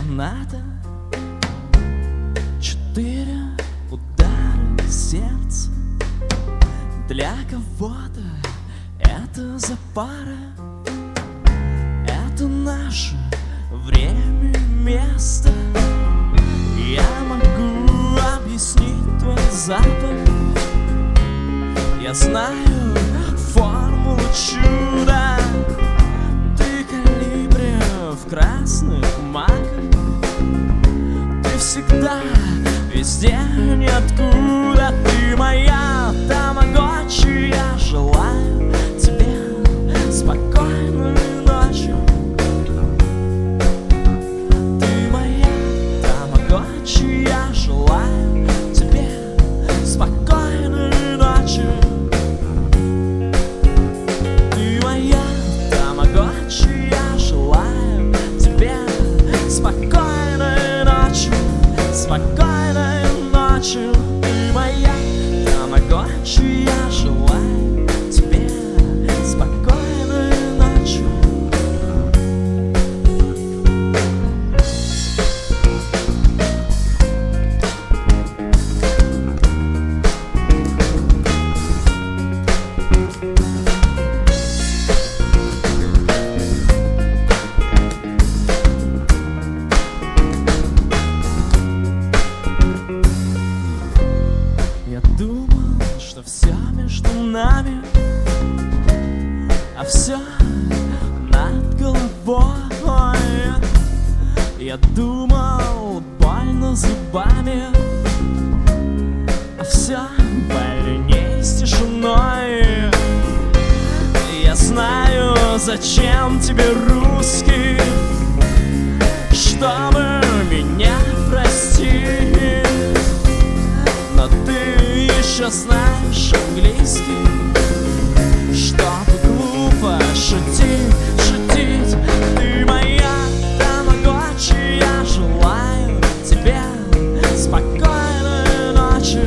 соната, 4 удара сердца. Для кого-то это запара, это наше время и место. Я могу объяснить твой запах, я знаю формулу чуда. Ты колибри в красных маках, ты всегда, везде, ниоткуда. Ты моя тамагочи, я желаю тебе спокойной ночи. Ты моя тамагочи, я желаю тебе спокойной ночи. Ты моя тамагочи, я желаю тебе спокойной ночи. Спокойной ночи. Ты моя тамагочи, я желаю тебе спокойной ночи. Я думал, что все между нами, а все над головой. Я думал, больно зубами, а все больней с тишиной. Я знаю, зачем тебе русский, чтобы меня простить. Но ты еще знаешь английский, чтобы глупо шутить, шутить. Ты моя тамагочи, я желаю тебе спокойной ночи.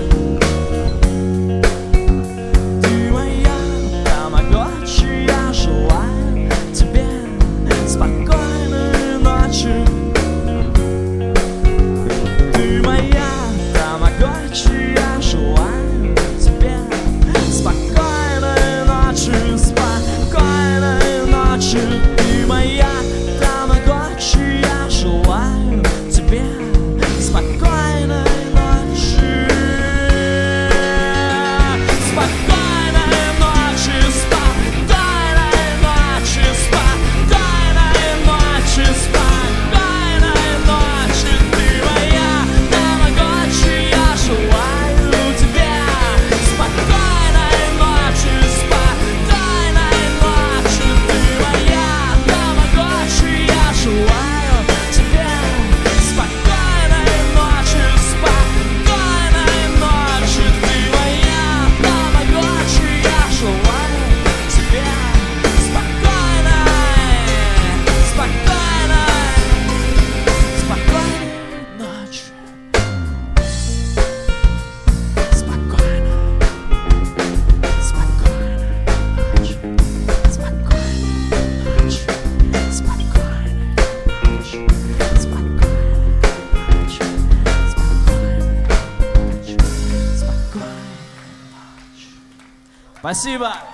Ты моя тамагочи, я желаю тебе спокойной ночи. Ты моя тамагочи, я желаю тебе спокойной ночи, спокойной ночи. Ты моя тамагочи, я желаю тебе спокойной ночи. Спокойной ночи, спокойной ночи, спокойной ночи, спокойной ночи. Ты моя тамагочи, я желаю тебе спокойной ночи, спокойной ночи. Ты моя тамагочи, я желаю тебе спокойной ночи, спокойной ночи. Ты моя тамагочи, я желаю тебе спокойной ночи. Спасибо!